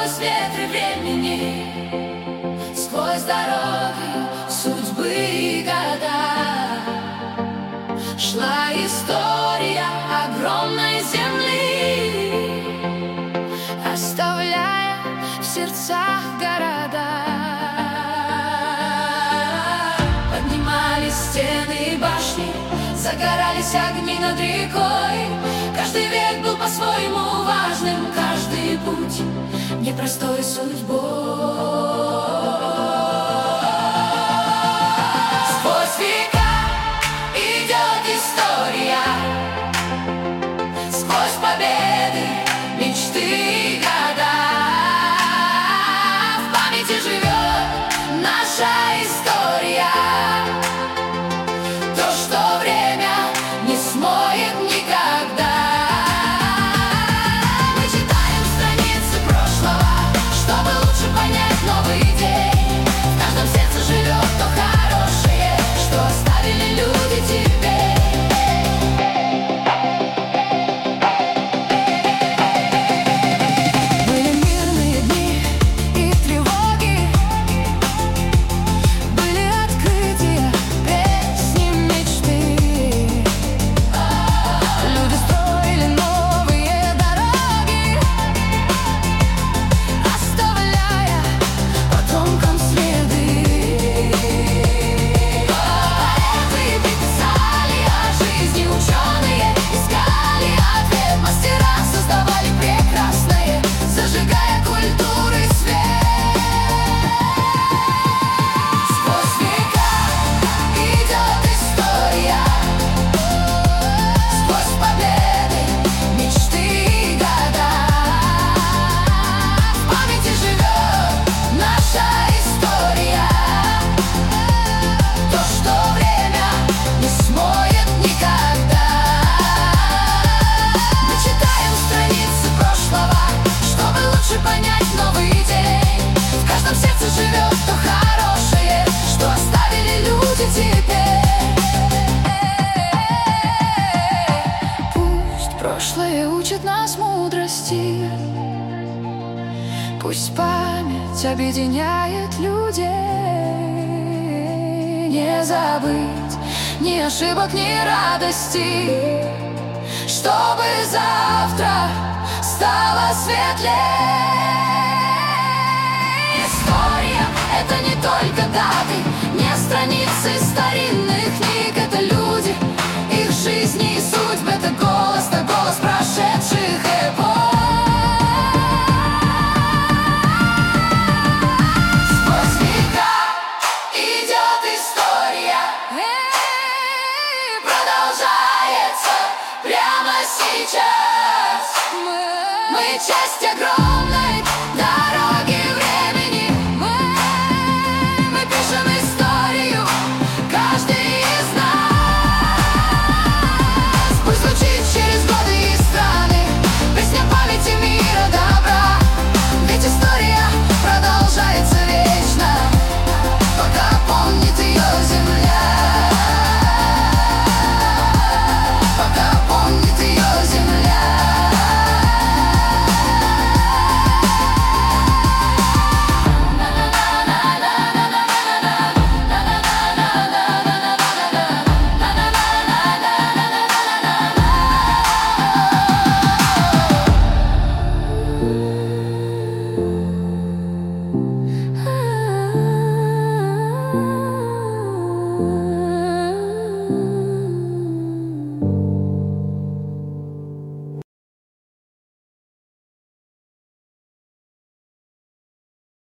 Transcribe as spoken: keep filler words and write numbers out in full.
сквозь ветры времени, сквозь дороги судьбы и года шла история огромной земли, оставляя в сердцах города. Поднимались стены и башни, загорались огни над рекой. Каждый век был по-своему важным, каждый путь непростой судьбой. Сквозь века идет история, сквозь победы, мечты и года. В памяти живет наша история, то, что время не смоет никогда. Мы читаем страницы прошлого, чтобы лучше понять новый день. В каждом сердце живет то хорошее, что оставили люди теперь. Были мирные дни и тревоги, были открытия, песни, мечты. Люди строили новые дороги, оставляя потомкам следы. Поэты писали о жизни, ученые искали ответ, мастера создавали прекрасное, зажигая культуры свет. Сквозь века идет история, сквозь победы, мечты и года. В памяти живет наша история, то, что время не смоет никогда. Мы читаем страницы прошлого, чтобы лучше понять новый день. В каждом сердце живет то хорошее, что оставили люди теперь. Пусть прошлое учит нас мудрости, пусть память объединяет людей. Не забыть ни ошибок, ни радости, чтобы завтра стало светлее. История — это не только даты, не страницы старинных книг. Это люди, их жизни и судьбы. Это голос, это голос прошедших эпох. Сквозь века идет история, продолжается прямо сейчас. Мы часть огромной